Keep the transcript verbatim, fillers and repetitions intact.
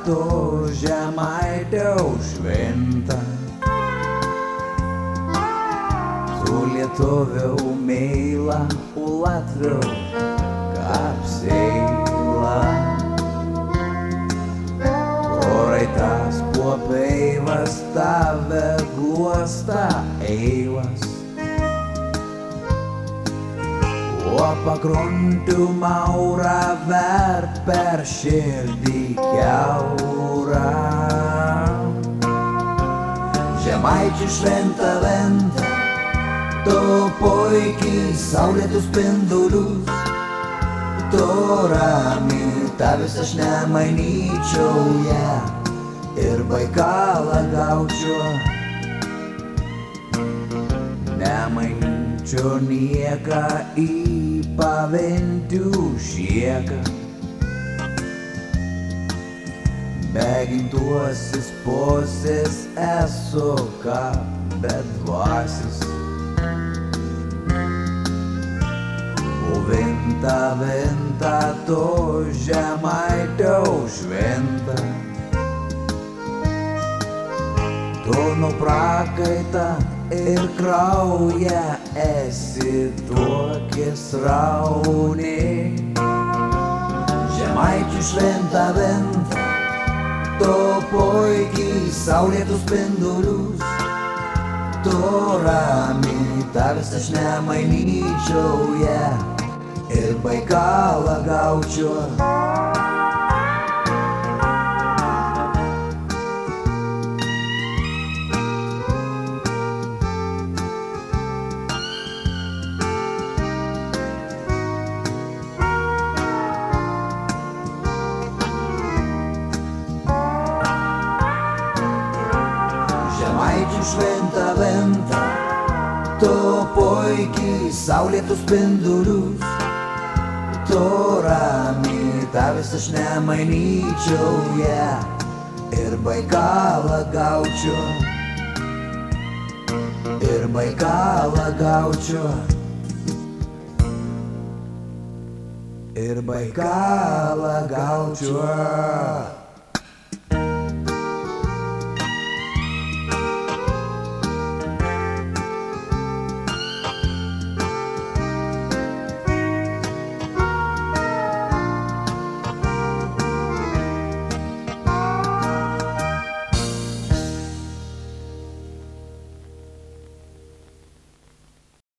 tu žemaitė šventa, tu lietuviau meila, u latviau kapseila. Proraitas puopeivas tave gluosta eivas, o pakruntų maurą vert per širdį kiaurą. Žemaičių šventa venta, tu puikiai saulėtus spindulius, tu rami, tavęs aš nemainyčiau ją ir Baikalą gaučiau. Nemainyčiau nieką į paventų šieką, begintuosis posės esu ką bedvasis. O venta, venta, tu žemaitė šventa, tu nuo prakaitą ir kraują esi tuokis raunė. Žemaičių šventa venta, tu puikiai saulėtus spindulius, tu rami, tavęs aš nemainyčiau ją ir Baikalą gaučiau. Žemaičių šventa venta, tu puikiai saulėtus spindulius, tu rami, tavęs aš nemainyčiau ją ir Baikalą gaučiau, ir Baikalą gaučiau, ir Baikalą gaučiau.